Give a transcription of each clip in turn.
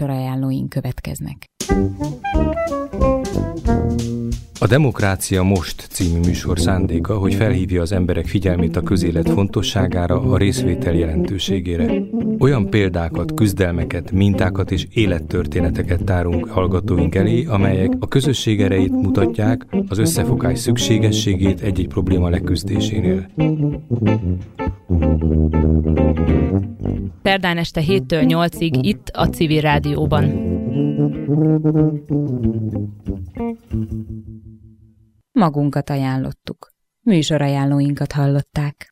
műsorajánlóink következnek. A Demokrácia Most című műsor szándéka, hogy felhívja az emberek figyelmét a közélet fontosságára, a részvétel jelentőségére. Olyan példákat, küzdelmeket, mintákat és élettörténeteket tárunk hallgatóink elé, amelyek a közösség erejét mutatják, az összefogás szükségességét egy-egy probléma leküzdésénél. Szerdán este 7-től 8-ig itt a Civil Rádióban. Magunkat ajánlottuk. Műsorajánlóinkat hallották.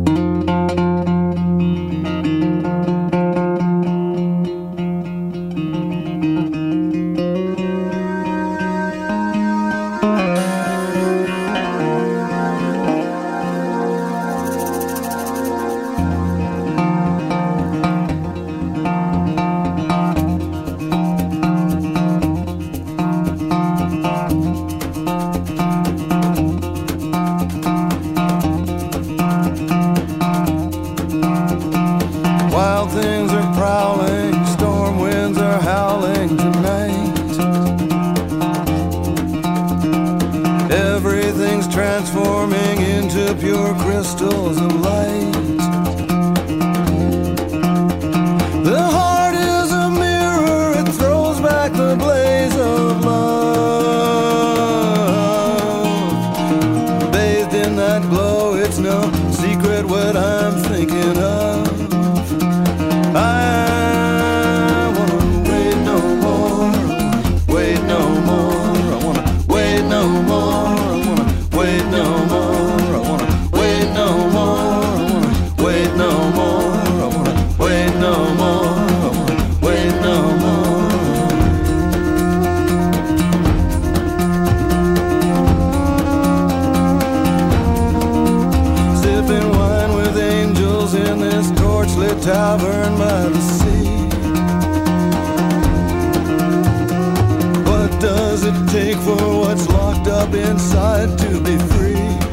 Tavern by the sea. What does it take for what's locked up inside to be free?